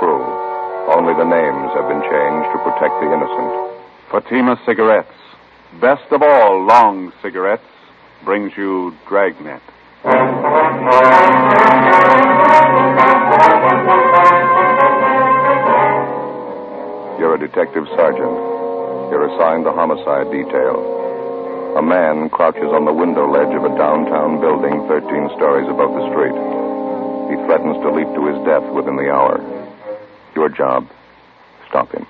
crew. Only the names have been changed to protect the innocent. Fatima Cigarettes, best of all long cigarettes, brings you Dragnet. You're a detective sergeant. You're assigned the homicide detail. A man crouches on the window ledge of a downtown building 13 stories above the street. He threatens to leap to his death within the hour. Your job, stop him.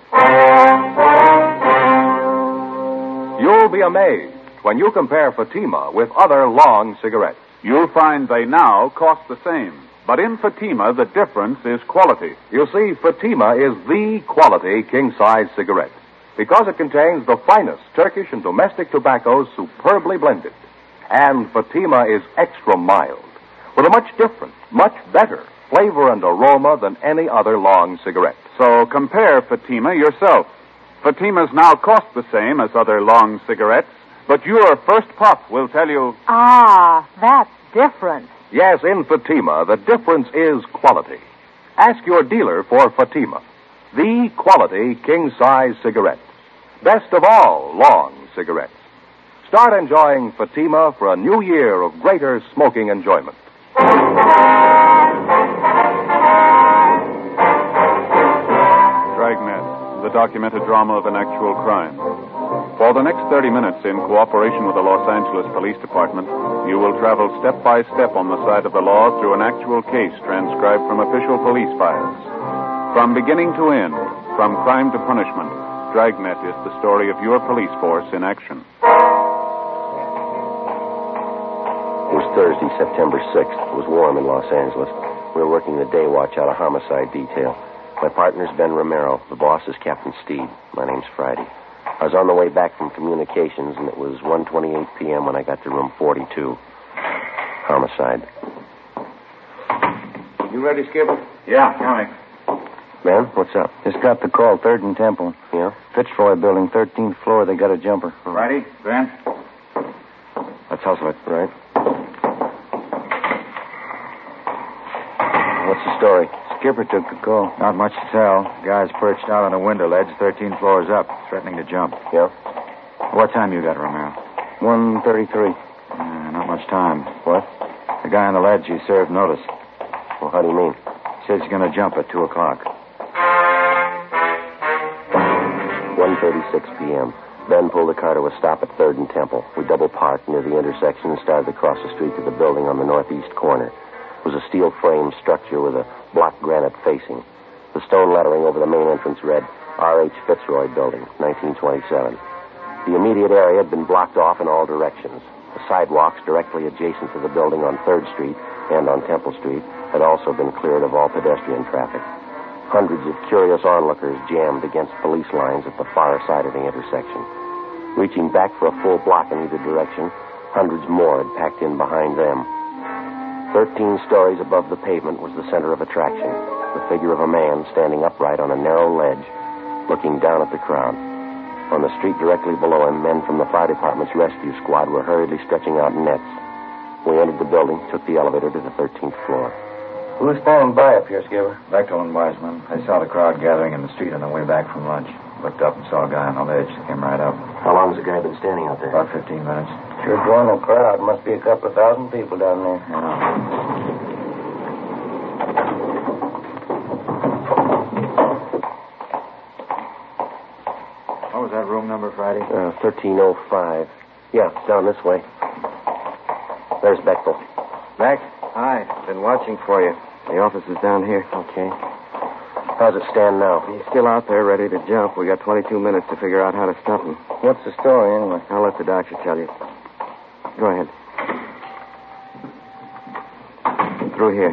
You'll be amazed when you compare Fatima with other long cigarettes. You'll find they now cost the same. But in Fatima, the difference is quality. You see, Fatima is the quality king-size cigarette because it contains the finest Turkish and domestic tobaccos superbly blended. And Fatima is extra mild, with a much different, much better flavor and aroma than any other long cigarette. So compare Fatima yourself. Fatimas now cost the same as other long cigarettes, but your first puff will tell you... Ah, that's different. Yes, in Fatima, the difference is quality. Ask your dealer for Fatima, the quality king-size cigarette. Best of all long cigarettes. Start enjoying Fatima for a new year of greater smoking enjoyment. Dragnet, the documented drama of an actual crime. For the next 30 minutes, in cooperation with the Los Angeles Police Department, you will travel step by step on the side of the law through an actual case transcribed from official police files. From beginning to end, from crime to punishment, Dragnet is the story of your police force in action. It was Thursday, September 6th. It was warm in Los Angeles. We were working the day watch out of homicide detail. My partner's Ben Romero. The boss is Captain Steed. My name's Friday. I was on the way back from communications, and it was 1:28 p.m. when I got to room 42. Homicide. You ready, Skipper? Yeah, coming. Ben, what's up? Just got the call, 3rd and Temple. Yeah? Fitzroy building, 13th floor. They got a jumper. Friday, Ben? Let's hustle it. Right. What's the story? Skipper took the call. Not much to tell. Guy's perched out on a window ledge 13 floors up, threatening to jump. Yeah? What time you got, Romero? 1:33. Not much time. What? The guy on the ledge, he served notice. Well, how do you mean? Says he's going to jump at 2 o'clock. 1:36 p.m. Ben pulled the car to a stop at 3rd and Temple. We double parked near the intersection and started across the street to the building on the northeast corner. It was a steel frame structure with a block granite facing. The stone lettering over the main entrance read, R.H. Fitzroy Building, 1927. The immediate area had been blocked off in all directions. The sidewalks directly adjacent to the building on 3rd Street and on Temple Street had also been cleared of all pedestrian traffic. Hundreds of curious onlookers jammed against police lines at the far side of the intersection. Reaching back for a full block in either direction, hundreds more had packed in behind them. 13 stories above the pavement was the center of attraction, the figure of a man standing upright on a narrow ledge, looking down at the crowd. On the street directly below him, men from the fire department's rescue squad were hurriedly stretching out nets. We entered the building, took the elevator to the 13th floor. Who was standing by up here, Skipper? Bechtel and Wiseman. I saw the crowd gathering in the street on the way back from lunch. Looked up and saw a guy on the ledge. Came right up. How long has the guy been standing out there? About 15 minutes. Sure drawing a crowd. Must be a couple of thousand people down there. What was that room number, Friday? 1305. Yeah, down this way. There's Bechtel. Mac? Hi. Been watching for you. The office is down here. Okay. How's it stand now? He's still out there ready to jump. We got 22 minutes to figure out how to stop him. What's the story, anyway? I'll let the doctor tell you. Go ahead. Through here.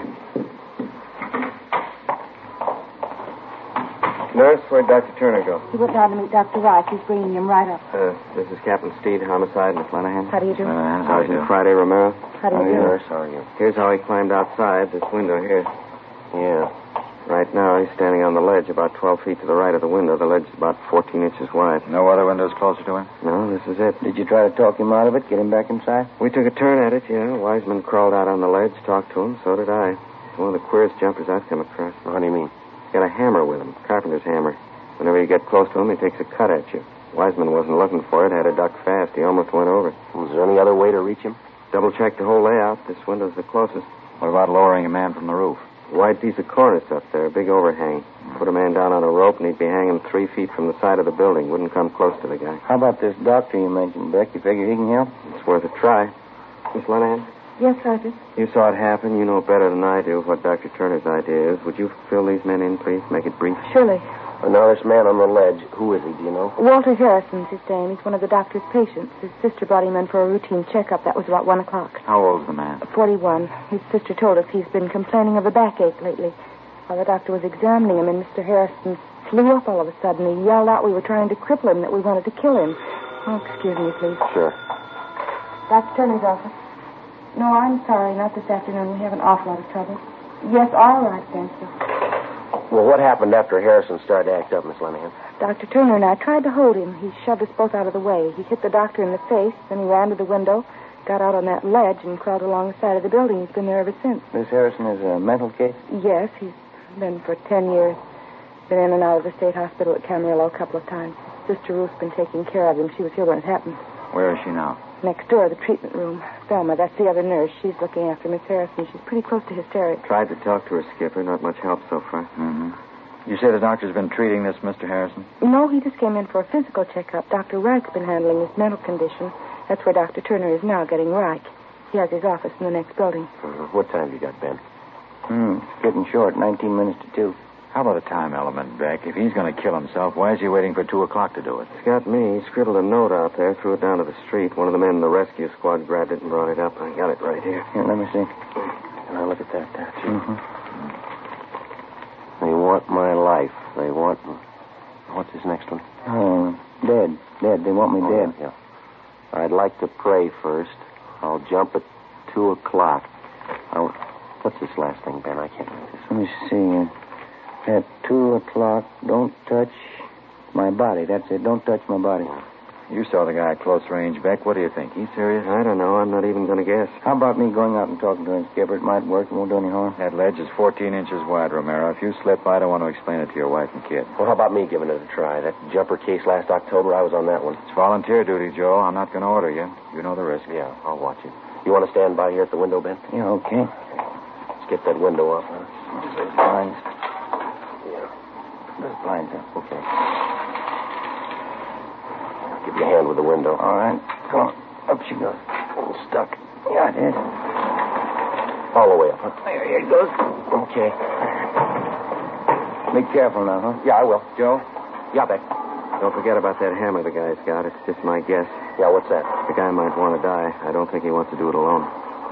Nurse, where'd Dr. Turner go? He went down to meet Dr. Rice. He's bringing him right up. This is Captain Steed, homicide, Miss Lanahan. How do you do? Sergeant Friday Romero. How do you do? Nurse, how are you? Here's how he climbed outside, this window here. Yeah. Right now, he's standing on the ledge about 12 feet to the right of the window. The ledge is about 14 inches wide. No other windows closer to him? No, this is it. Did you try to talk him out of it, get him back inside? We took a turn at it, yeah. Wiseman crawled out on the ledge, talked to him. So did I. It's one of the queerest jumpers I've come across. How do you mean? got a hammer with him, carpenter's hammer. Whenever you get close to him, he takes a cut at you. Wiseman wasn't looking for it, had to duck fast. He almost went over. Was there any other way to reach him? Double-checked the whole layout. This window's the closest. What about lowering a man from the roof? Wide piece of cornice up there, a big overhang. Put a man down on a rope, and he'd be hanging 3 feet from the side of the building. Wouldn't come close to the guy. How about this doctor you mentioned, Beck? You figure he can help? It's worth a try. Miss Lenahan? Yes, Sergeant. You saw it happen. You know better than I do what Dr. Turner's idea is. Would you fill these men in, please? Make it brief. Surely. Now, this man on the ledge, who is he, do you know? Walter Harrison's his name. He's one of the doctor's patients. His sister brought him in for a routine checkup. That was about 1 o'clock. How old's the man? 41. His sister told us he's been complaining of a backache lately. While the doctor was examining him, and Mr. Harrison flew up all of a sudden. He yelled out we were trying to cripple him, that we wanted to kill him. Oh, excuse me, please. Sure. Dr. Turner's office. No, I'm sorry. Not this afternoon. We have an awful lot of trouble. Yes, all right, thank you. Well, what happened after Harrison started to act up, Miss Lenahan? Dr. Turner and I tried to hold him. He shoved us both out of the way. He hit the doctor in the face, then he ran to the window, got out on that ledge, and crawled along the side of the building. He's been there ever since. Miss Harrison is a mental case? Yes, he's been for 10 years. Been in and out of the state hospital at Camarillo a couple of times. Sister Ruth's been taking care of him. She was here when it happened. Where is she now? Next door, the treatment room. Thelma, that's the other nurse. She's looking after Miss Harrison. She's pretty close to hysterics. Tried to talk to her, Skipper. Not much help so far. Mm-hmm. You say the doctor's been treating this, Mr. Harrison? No, he just came in for a physical checkup. Dr. Reich's been handling his mental condition. That's where Dr. Turner is now, getting Reich. He has his office in the next building. What time have you got, Ben? It's getting short. 19 minutes to 2. How about the time element, Beck? If he's going to kill himself, why is he waiting for 2 o'clock to do it? It's got me. He scribbled a note out there, threw it down to the street. One of the men in the rescue squad grabbed it and brought it up. I got it right here. Here, let me see. Can I look at that there, too? Mm-hmm. They want my life. They want... What's his next one? Oh, dead. Dead. They want me dead. Yeah. I'd like to pray first. I'll jump at 2 o'clock. What's this last thing, Ben? I can't read this. Let me see. At 2 o'clock, don't touch my body. That's it. Don't touch my body. You saw the guy at close range, Beck. What do you think? He's serious? I don't know. I'm not even going to guess. How about me going out and talking to him, Skipper? It might work. It won't do any harm. That ledge is 14 inches wide, Romero. If you slip, I don't want to explain it to your wife and kid. Well, how about me giving it a try? That jumper case last October, I was on that one. It's volunteer duty, Joe. I'm not going to order you. You know the risk. Yeah, I'll watch you. You want to stand by here at the window, Ben? Yeah, okay. Let's get that window up, huh? Those blinds. Yeah. Those blinds up. Okay. I'll give you a hand with the window. All right. Come on. Up she goes. I'm stuck. Yeah, it is. All the way up, huh? There it goes. Okay. Be careful now, huh? Yeah, I will. Joe? Yeah, Beck. Don't forget about that hammer the guy's got. It's just my guess. Yeah, what's that? The guy might want to die. I don't think he wants to do it alone.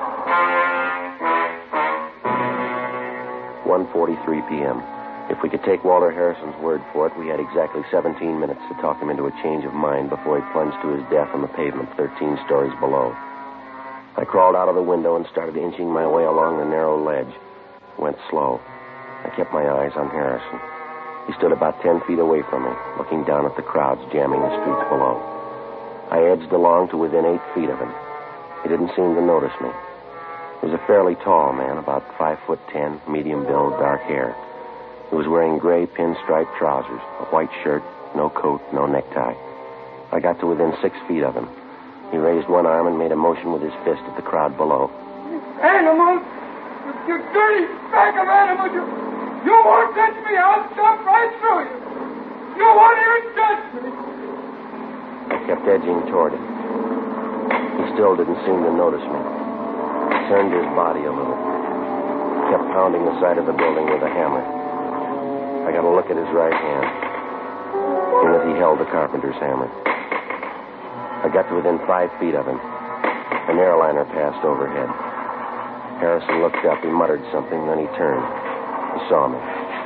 1:43 p.m. If we could take Walter Harrison's word for it, we had exactly 17 minutes to talk him into a change of mind before he plunged to his death on the pavement 13 stories below. I crawled out of the window and started inching my way along the narrow ledge. Went slow. I kept my eyes on Harrison. He stood about 10 feet away from me, looking down at the crowds jamming the streets below. I edged along to within 8 feet of him. He didn't seem to notice me. He was a fairly tall man, about 5'10", medium build, dark hair. He was wearing gray pinstripe trousers, a white shirt, no coat, no necktie. I got to within 6 feet of him. He raised one arm and made a motion with his fist at the crowd below. Animal! You dirty bag of animal! You won't touch me! I'll jump right through you! You won't even touch me! I kept edging toward him. He still didn't seem to notice me. He turned his body a little. Kept pounding the side of the building with a hammer. I got a look at his right hand. In it he held the carpenter's hammer. I got to within 5 feet of him. An airliner passed overhead. Harrison looked up. He muttered something, then he turned. He saw me.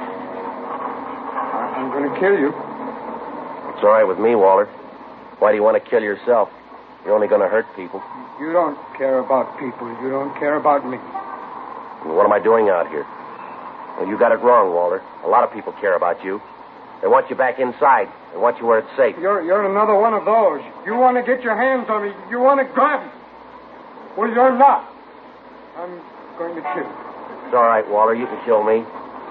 I'm going to kill you. It's all right with me, Walter. Why do you want to kill yourself? You're only going to hurt people. You don't care about people. You don't care about me. And what am I doing out here? Well, you got it wrong, Walter. A lot of people care about you. They want you back inside. They want you where it's safe. You're another one of those. You want to get your hands on me. You want to grab me. Well, you're not. I'm going to kill you. It's all right, Walter. You can kill me.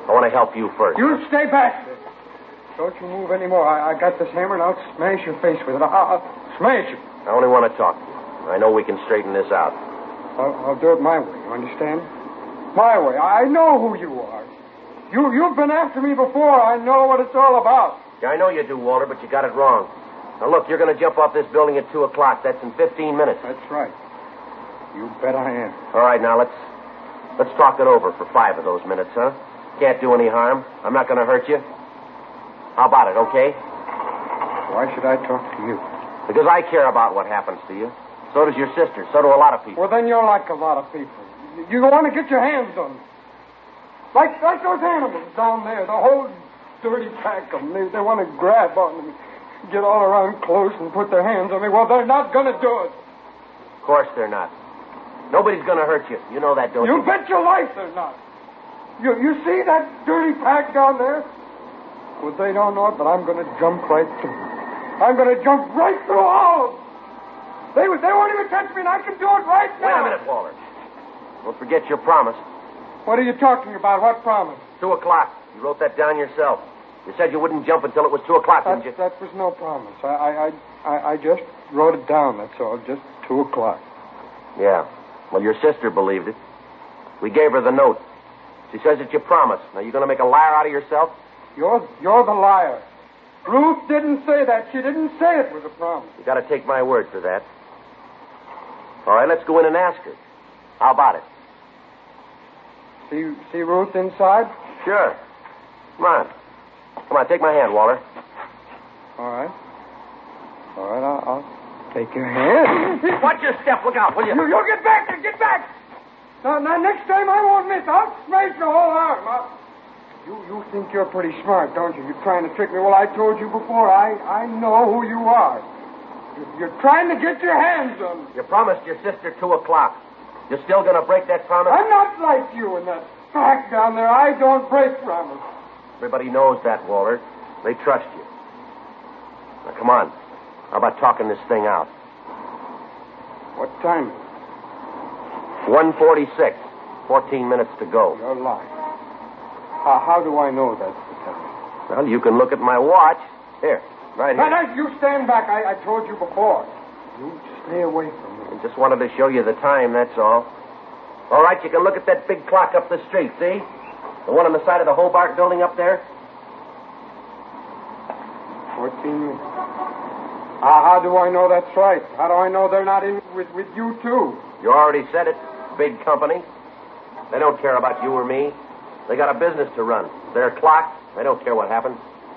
I want to help you first. You stay back. Don't you move anymore. I got this hammer, and I'll smash your face with it. I'll smash it. I only want to talk to you. I know we can straighten this out. I'll do it my way, you understand? My way. I know who you are. You've been after me before. I know what it's all about. Yeah, I know you do, Walter, but you got it wrong. Now, look, you're going to jump off this building at 2 o'clock. That's in 15 minutes. That's right. You bet I am. All right, now, let's talk it over for 5 of those minutes, huh? Can't do any harm. I'm not going to hurt you. How about it, okay? Why should I talk to you? Because I care about what happens to you. So does your sister. So do a lot of people. Well, then you're like a lot of people. You want to get your hands on me. Like those animals down there, the whole dirty pack of them. They want to grab on me, get all around close and put their hands on me. Well, they're not going to do it. Of course they're not. Nobody's going to hurt you. You know that, don't you? You bet your life they're not. You see that dirty pack down there? Well, they don't know it, but I'm going to jump right through. I'm going to jump right through all of them. They won't even touch me, and I can do it right now. Wait a minute, Walter. Don't forget your promise. What are you talking about? What promise? 2 o'clock. You wrote that down yourself. You said you wouldn't jump until it was 2 o'clock, didn't you? That was no promise. I just wrote it down, that's all. Just 2 o'clock. Yeah. Well, your sister believed it. We gave her the note. She says that you promised. Now, you going to make a liar out of yourself? You're the liar. Ruth didn't say that. She didn't say it was a promise. You got to take my word for that. All right, let's go in and ask her. How about it? See Ruth inside? Sure. Come on, take my hand, Walter. All right, I'll take your hand. Watch your step. Look out, will you? You get back there. Get back. Now, next time I won't miss. I'll smash your whole arm. You think you're pretty smart, don't you? You're trying to trick me. Well, I told you before. I know who you are. You're trying to get your hands on me. You promised your sister 2 o'clock. You're still going to break that promise? I'm not like you in that pack down there. I don't break promise. Everybody knows that, Walter. They trust you. Now, come on. How about talking this thing out? What time? 1:46. 14 minutes to go. You're lying. How do I know that's the time? Well, you can look at my watch. Here, right here. No, you stand back. I told you before. You stay away from me. I just wanted to show you the time, that's all. All right, you can look at that big clock up the street, see? The one on the side of the Hobart building up there? 14 minutes. How do I know that's right? How do I know they're not in with you, too? You already said it. Big company. They don't care about you or me. They got a business to run. Their clock, they don't care what happens.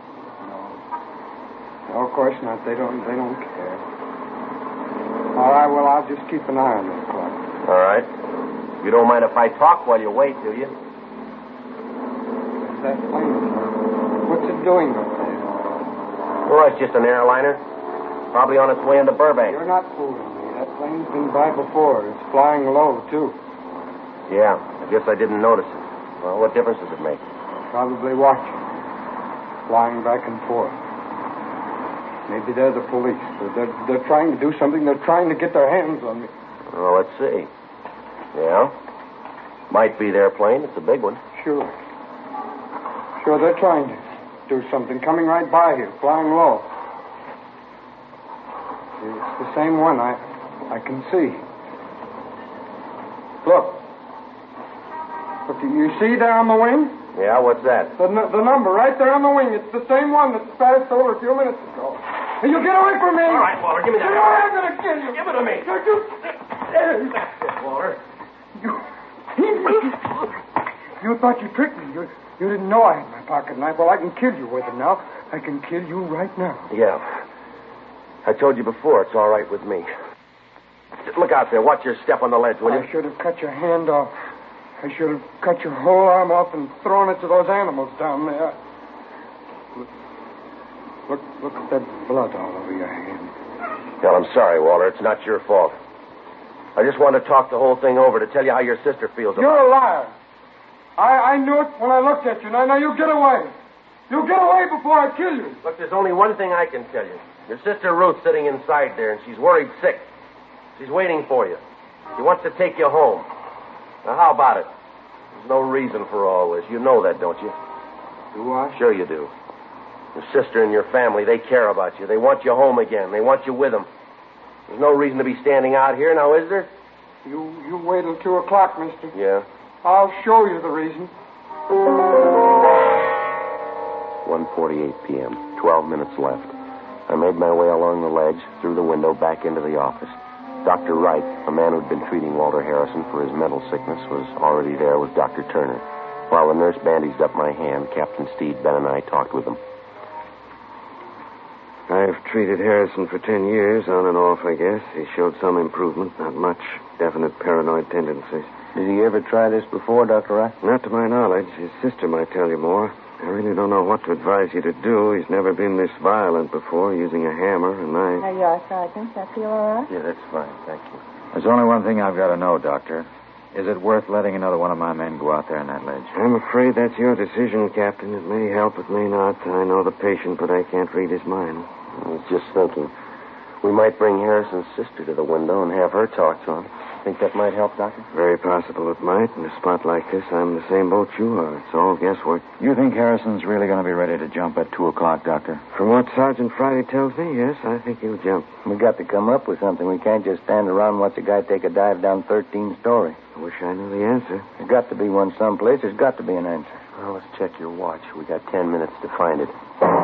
No, of course not. They don't care. All right, well, I'll just keep an eye on this clock. All right. You don't mind if I talk while you wait, do you? What's that plane? What's it doing up there? Well, it's just an airliner. Probably on its way into Burbank. You're not fooling me. That plane's been by before. It's flying low, too. Yeah, I guess I didn't notice it. Well, what difference does it make? Probably watching. Flying back and forth. Maybe they're the police. They're trying to do something. They're trying to get their hands on me. Well, let's see. Yeah. Might be their plane. It's a big one. Sure, they're trying to do something. Coming right by here, flying low. It's the same one. I can see. Look, you see there on the wing? Yeah, what's that? The number right there on the wing. It's the same one that passed over a few minutes ago. Hey, you get away from me! All right, Walter, give me that. You know I'm going to kill you. Give it to me. That's it, Walter. You thought you tricked me. You didn't know I had my pocket knife. Well, I can kill you with it now. I can kill you right now. Yeah. I told you before, it's all right with me. Look out there. Watch your step on the ledge, will you? I should have cut your hand off. I should have cut your whole arm off and thrown it to those animals down there. Look at that blood all over your hand. Well, I'm sorry, Walter. It's not your fault. I just wanted to talk the whole thing over to tell you how your sister feels about it. You're a liar. I knew it when I looked at you. Now you get away. You get away before I kill you. Look, there's only one thing I can tell you. Your sister Ruth's sitting inside there, and she's worried sick. She's waiting for you. She wants to take you home. Now, how about it? There's no reason for all this. You know that, don't you? Do I? Sure you do. Your sister and your family, they care about you. They want you home again. They want you with them. There's no reason to be standing out here now, is there? You wait till 2 o'clock, mister. Yeah. I'll show you the reason. 1:48 p.m. 12 minutes left. I made my way along the ledge, through the window, back into the office. Dr. Wright, a man who'd been treating Walter Harrison for his mental sickness, was already there with Dr. Turner. While the nurse bandaged up my hand, Captain Steed, Ben, and I talked with him. I've treated Harrison for 10 years, on and off, I guess. He showed some improvement, not much. Definite paranoid tendencies. Did he ever try this before, Dr. Wright? Not to my knowledge. His sister might tell you more. I really don't know what to advise you to do. He's never been this violent before, using a hammer, a knife. There you are, Sergeant. That feel all right? Yeah, that's fine. Thank you. There's only one thing I've got to know, Doctor. Is it worth letting another one of my men go out there on that ledge? I'm afraid that's your decision, Captain. It may help, it may not. I know the patient, but I can't read his mind. I was just thinking. We might bring Harrison's sister to the window and have her talk to him. Think that might help, Doctor? Very possible it might. In a spot like this, I'm in the same boat you are. It's all guesswork. You think Harrison's really going to be ready to jump at 2 o'clock, Doctor? From what Sergeant Friday tells me, yes, I think he'll jump. We got to come up with something. We can't just stand around and watch a guy take a dive down 13 story. I wish I knew the answer. There's got to be one someplace. There's got to be an answer. Well, let's check your watch. We got 10 minutes to find it.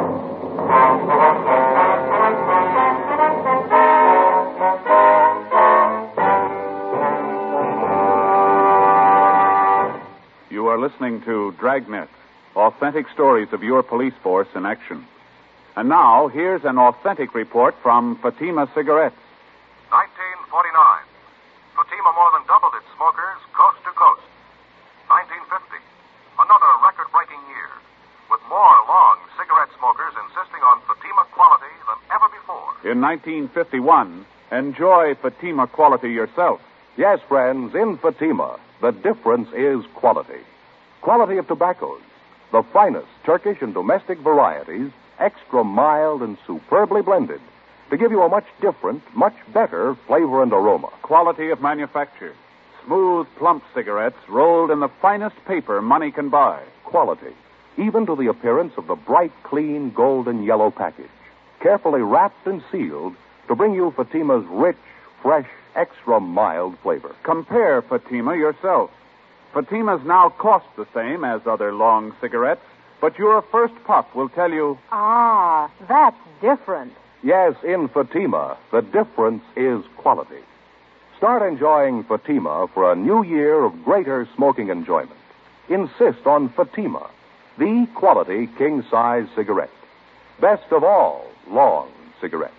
You are listening to Dragnet, authentic stories of your police force in action. And now, here's an authentic report from Fatima Cigarettes. 1949. Fatima more than doubled its smokers coast to coast. 1950. Another record-breaking year, with more long cigarette smokers insisting on Fatima quality than ever before. In 1951, enjoy Fatima quality yourself. Yes, friends, in Fatima, the difference is quality. Quality of tobaccos. The finest Turkish and domestic varieties, extra mild and superbly blended, to give you a much different, much better flavor and aroma. Quality of manufacture. Smooth, plump cigarettes rolled in the finest paper money can buy. Quality, even to the appearance of the bright, clean, golden yellow package, carefully wrapped and sealed to bring you Fatima's rich, fresh, extra mild flavor. Compare Fatima yourself. Fatimas now cost the same as other long cigarettes, but your first puff will tell you... Ah, that's different. Yes, in Fatima, the difference is quality. Start enjoying Fatima for a new year of greater smoking enjoyment. Insist on Fatima, the quality king-size cigarette. Best of all long cigarettes.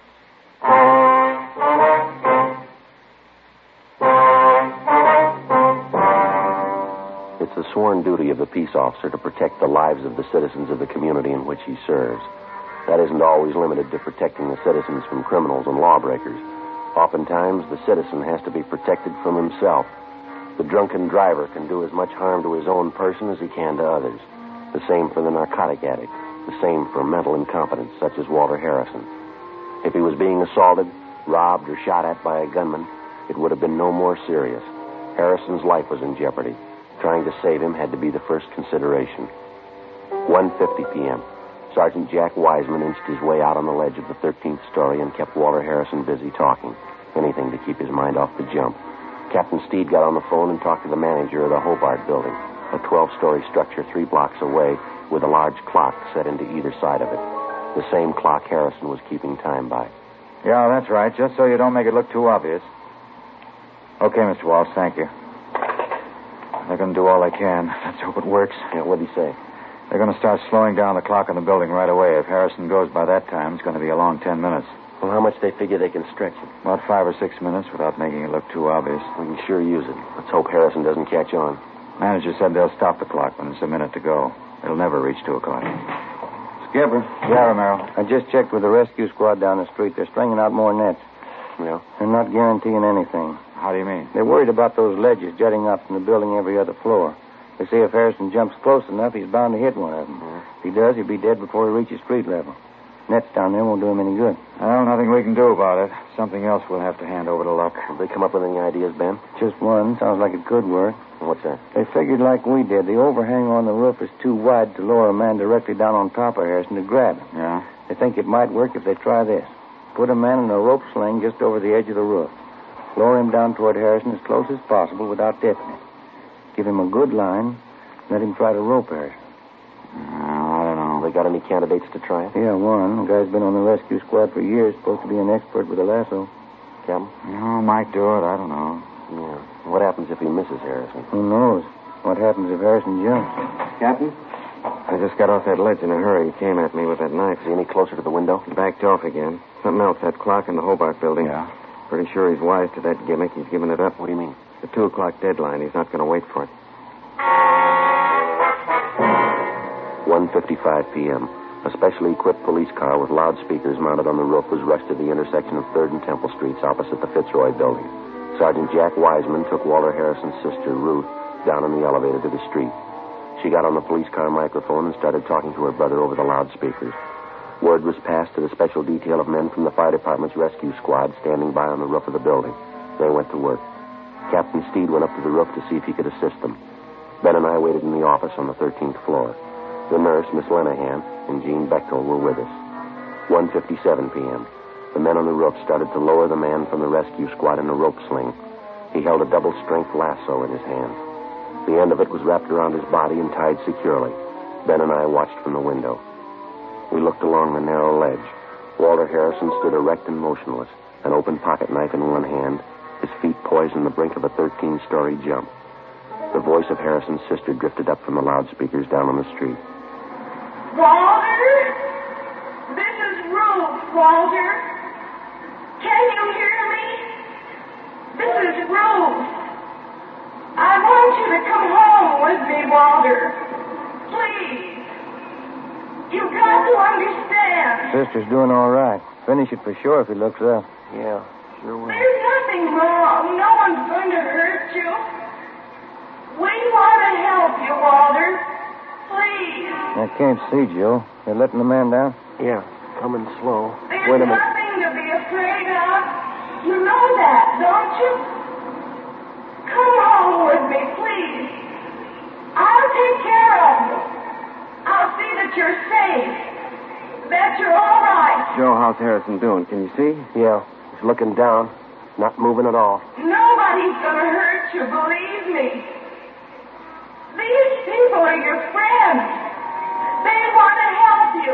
It's the sworn duty of the peace officer to protect the lives of the citizens of the community in which he serves. That isn't always limited to protecting the citizens from criminals and lawbreakers. Oftentimes, the citizen has to be protected from himself. The drunken driver can do as much harm to his own person as he can to others. The same for the narcotic addict. The same for mental incompetence, such as Walter Harrison. If he was being assaulted, robbed, or shot at by a gunman, it would have been no more serious. Harrison's life was in jeopardy. Trying to save him had to be the first consideration. 1:50 p.m. Sergeant Jack Wiseman inched his way out on the ledge of the 13th story and kept Walter Harrison busy talking. Anything to keep his mind off the jump. Captain Steed got on the phone and talked to the manager of the Hobart building, a 12-story structure 3 blocks away with a large clock set into either side of it. The same clock Harrison was keeping time by. Yeah, that's right, just so you don't make it look too obvious. Okay, Mr. Walsh, thank you. They're going to do all they can. Let's hope it works. Yeah, what'd he say? They're going to start slowing down the clock in the building right away. If Harrison goes by that time, it's going to be a long 10 minutes. Well, how much they figure they can stretch it? About 5 or 6 minutes without making it look too obvious. We can sure use it. Let's hope Harrison doesn't catch on. Manager said they'll stop the clock when it's a minute to go. It'll never reach 2 o'clock. Skipper. Yeah, Romero. I just checked with the rescue squad down the street. They're stringing out more nets. Yeah? They're not guaranteeing anything. How do you mean? They're worried about those ledges jutting up from the building every other floor. They say if Harrison jumps close enough, he's bound to hit one of them. If he does, he'll be dead before he reaches street level. Nets down there won't do him any good. Well, nothing we can do about it. Something else we'll have to hand over to Luck. Have they come up with any ideas, Ben? Just one. Sounds like it could work. What's that? They figured like we did. The overhang on the roof is too wide to lower a man directly down on top of Harrison to grab him. Yeah? They think it might work if they try this. Put a man in a rope sling just over the edge of the roof. Lower him down toward Harrison as close as possible without tipping him. Give him a good line. Let him try to rope Harrison. I don't know. They got any candidates to try it? Yeah, one. The guy's been on the rescue squad for years. Supposed to be an expert with a lasso. Captain? No, might do it. I don't know. Yeah. What happens if he misses Harrison? Who knows? What happens if Harrison jumps? Captain? I just got off that ledge in a hurry. He came at me with that knife. Is he any closer to the window? He backed off again. Something else, that clock in the Hobart building. Yeah? Pretty sure he's wise to that gimmick. He's given it up. What do you mean? The 2 o'clock deadline. He's not going to wait for it. 1:55 p.m. A specially equipped police car with loudspeakers mounted on the roof was rushed to the intersection of 3rd and Temple Streets opposite the Fitzroy building. Sergeant Jack Wiseman took Walter Harrison's sister, Ruth, down in the elevator to the street. She got on the police car microphone and started talking to her brother over the loudspeakers. Word was passed to the special detail of men from the fire department's rescue squad standing by on the roof of the building. They went to work. Captain Steed went up to the roof to see if he could assist them. Ben and I waited in the office on the 13th floor. The nurse, Miss Lenahan, and Jean Bechtel were with us. 1:57 p.m. The men on the roof started to lower the man from the rescue squad in a rope sling. He held a double-strength lasso in his hand. The end of it was wrapped around his body and tied securely. Ben and I watched from the window. We looked along the narrow ledge. Walter Harrison stood erect and motionless, an open pocket knife in one hand, his feet poised on the brink of a 13-story jump. The voice of Harrison's sister drifted up from the loudspeakers down on the street. Walter? This is Ruth, Walter. Can you hear me? This is Ruth. I want you to come home with me, Walter. Please. You've got to understand. Sister's doing all right. Finish it for sure if he looks up. Yeah, sure will. There's nothing wrong. No one's going to hurt you. We want to help you, Walter. Please. I can't see, Joe. They're letting the man down? Yeah, coming slow. There's Wait a minute. nothing to be afraid of. You know that, don't you? Come home with me, please. I'll take care of you. I'll see that you're safe. That you're all right. Joe, how's Harrison doing? Can you see? Yeah, he's looking down. Not moving at all. Nobody's going to hurt you, believe me. These people are your friends. They want to help you.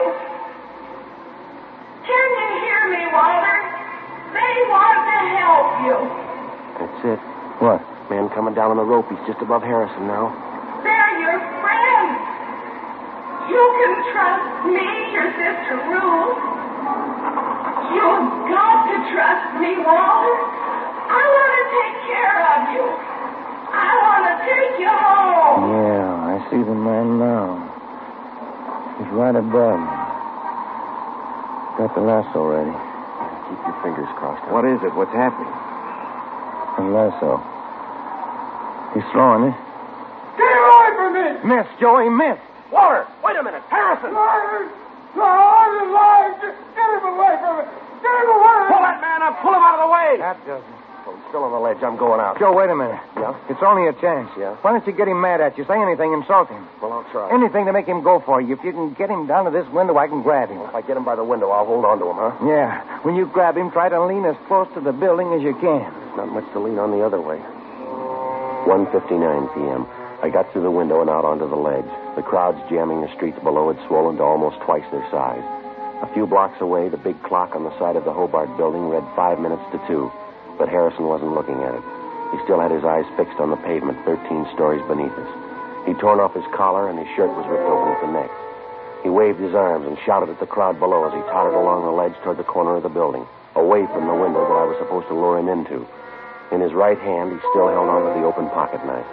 Can you hear me, Walter? They want to help you. That's it. What? Man coming down on the rope. He's just above Harrison now. They're your friends. You can trust me, your sister Ruth. You've got to trust me, Walter. I want to take care of you. I want to take you home. Yeah, I see the man now. He's right above me. Got the lasso ready. Keep your fingers crossed. What is it? What's happening? The lasso. He's throwing it. Get away from me! Missed, Joey, missed. Walter, wait a minute. Harrison! No, I'm alive. Get him away from me. Get him away. Pull that man up. Pull him out of the way. That doesn't. Oh, he's still on the ledge. I'm going out. Joe, wait a minute. Yeah? It's only a chance. Yeah? Why don't you get him mad at you? Say anything, insult him. Well, I'll try. Anything to make him go for you. If you can get him down to this window, I can grab him. If I get him by the window, I'll hold on to him, huh? Yeah. When you grab him, try to lean as close to the building as you can. There's not much to lean on the other way. 1:59 p.m. I got through the window and out onto the ledge. The crowds jamming the streets below had swollen to almost twice their size. A few blocks away, the big clock on the side of the Hobart building read 5 minutes to 2, but Harrison wasn't looking at it. He still had his eyes fixed on the pavement 13 stories beneath us. He'd torn off his collar and his shirt was ripped open at the neck. He waved his arms and shouted at the crowd below as he tottered along the ledge toward the corner of the building, away from the window that I was supposed to lure him into. In his right hand, he still held onto the open pocket knife.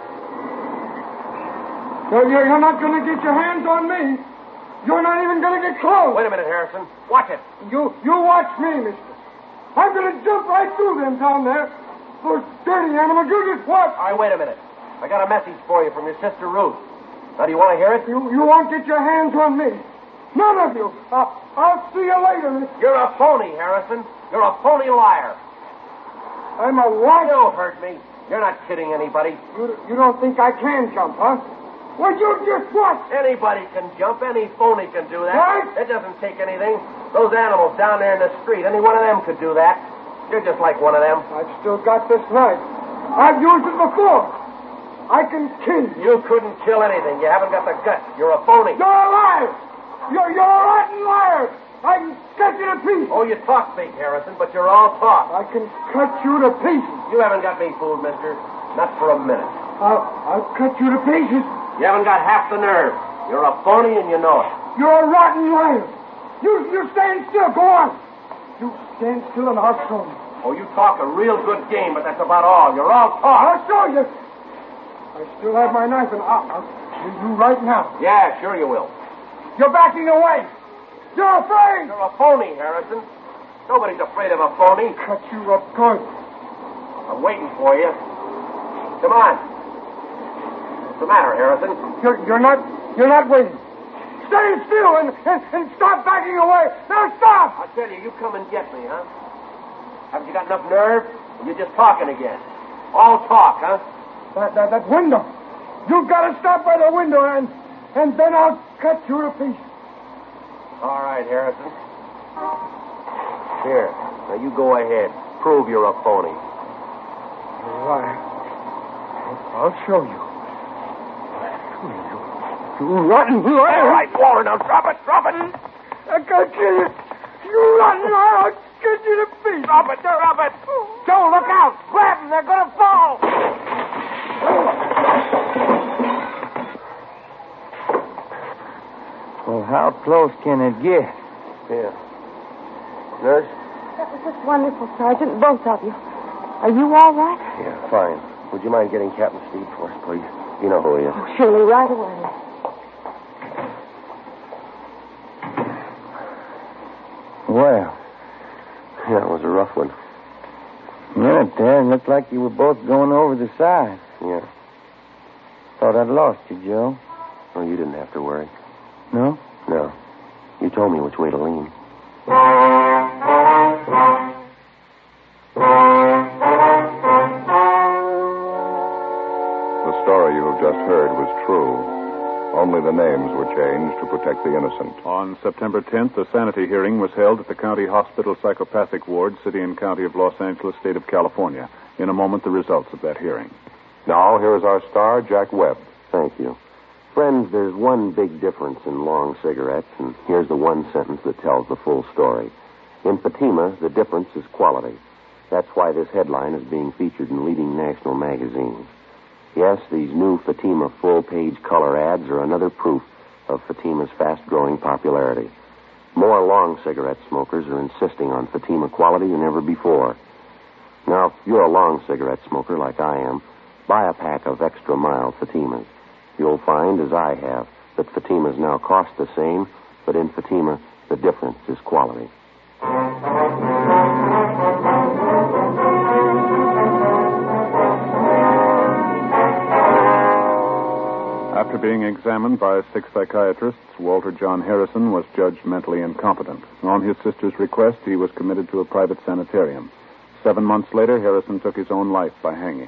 You're not going to get your hands on me. You're not even going to get close. Wait a minute, Harrison. Watch it. You watch me, mister. I'm going to jump right through them down there. Those dirty animals. You just watch. All right, wait a minute. I got a message for you from your sister Ruth. Now, do you want to hear it? You won't get your hands on me. None of you. I'll see you later. You're a phony, Harrison. You're a phony liar. I'm a what? Don't hurt me. You're not kidding anybody. You don't think I can jump, huh? Well, you just what? Anybody can jump. Any phony can do that. What? It doesn't take anything. Those animals down there in the street, any one of them could do that. You're just like one of them. I've still got this knife. I've used it before. I can kill you. You couldn't kill anything. You haven't got the guts. You're a phony. You're a liar. You're a rotten liar. I can cut you to pieces. Oh, you talk big, Harrison, but you're all talk. I can cut you to pieces. You haven't got me fooled, mister. Not for a minute. I'll cut you to pieces. You haven't got half the nerve. You're a phony and you know it. You're a rotten liar. You stand still. Go on. You stand still and I'll show you. Oh, you talk a real good game, but that's about all. You're all talk. I'll show you. I still have my knife and I'll kill you right now. Yeah, sure you will. You're backing away. You're afraid. You're a phony, Harrison. Nobody's afraid of a phony. Cut you up good. I'm waiting for you. Come on. What's the matter, Harrison? You're not waiting. Stay still and stop backing away. Now stop. I tell you, you come and get me, huh? Haven't you got enough nerve? Or you're just talking again. All talk, huh? That window. You've got to stop by the window and then I'll cut you to pieces. All right, Harrison. Here. Now you go ahead. Prove you're a phony. All right. I'll show you. You rotten liar. All right, Warren, now drop it. Drop it. I can't kill you. You rotten liar. I'll cut you to pieces. Drop it. Drop it. Joe, look out. Grab them. They're going to fall. Well, how close can it get? Here. Nurse? That was just wonderful, Sergeant. Both of you. Are you all right? Yeah, fine. Would you mind getting Captain Steve for us, please? You know who he is. Oh, surely, right away. Well, Yeah, it was a rough one. minute there, it looked like you were both going over the side. Yeah. Thought I'd lost you, Joe. Well, you didn't have to worry. No? No. You told me which way to lean. The story you have just heard was true. Only the names were changed to protect the innocent. On September 10th, a sanity hearing was held at the County Hospital Psychopathic Ward, City and County of Los Angeles, State of California. In a moment, the results of that hearing. Now, here is our star, Jack Webb. Thank you. Friends, there's one big difference in long cigarettes, and here's the one sentence that tells the full story. In Fatima, the difference is quality. That's why this headline is being featured in leading national magazines. Yes, these new Fatima full-page color ads are another proof of Fatima's fast-growing popularity. More long cigarette smokers are insisting on Fatima quality than ever before. Now, if you're a long cigarette smoker like I am, buy a pack of extra mild Fatimas. You'll find, as I have, that Fatimas now cost the same, but in Fatima, the difference is quality. After being examined by 6 psychiatrists, Walter John Harrison was judged mentally incompetent. On his sister's request, he was committed to a private sanitarium. 7 months later, Harrison took his own life by hanging.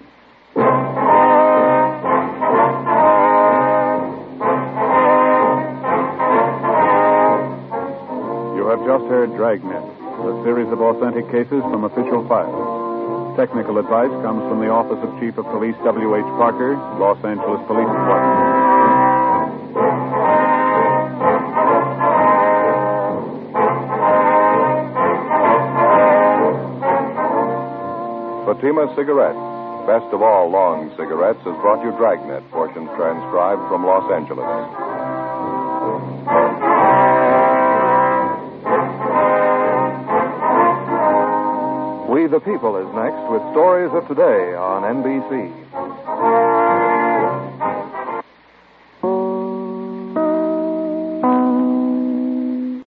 You have just heard Dragnet, a series of authentic cases from official files. Technical advice comes from the Office of Chief of Police W.H. Parker, Los Angeles Police Department. Fatima Cigarettes, best of all long cigarettes, has brought you Dragnet, portions transcribed from Los Angeles. We the People is next with Stories of Today on NBC.